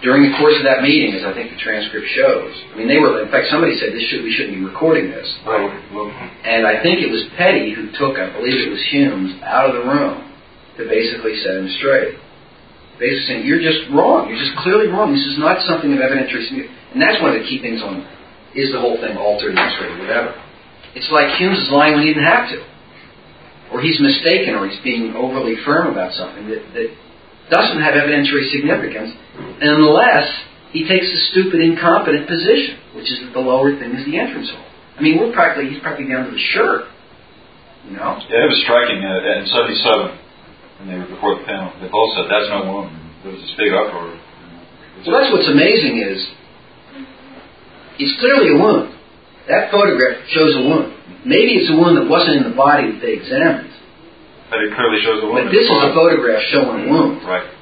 during the course of that meeting, as I think the transcript shows, I mean, they were, in fact, somebody said we shouldn't be recording this. And I think it was Petty who took, I believe it was Humes, out of the room to basically set him straight. Basically saying, you're just wrong. You're just clearly wrong. This is not something of evidentiary significance. And that's one of the key things on, is the whole thing altered, illustrated, whatever. It's like Humes is lying when he didn't have to. Or he's mistaken, or he's being overly firm about something that doesn't have evidentiary significance unless he takes a stupid, incompetent position, which is that the lower thing is the entrance hole. I mean, he's practically down to the shirt, you know? Yeah, it was striking. In 77, when they were before the panel, they both said, that's no wound. There was this big uproar. Well, that's what's amazing is, it's clearly a wound. That photograph shows a wound. Maybe it's a wound that wasn't in the body that they examined. But it clearly shows a wound. But this is a photograph showing a wound. Right.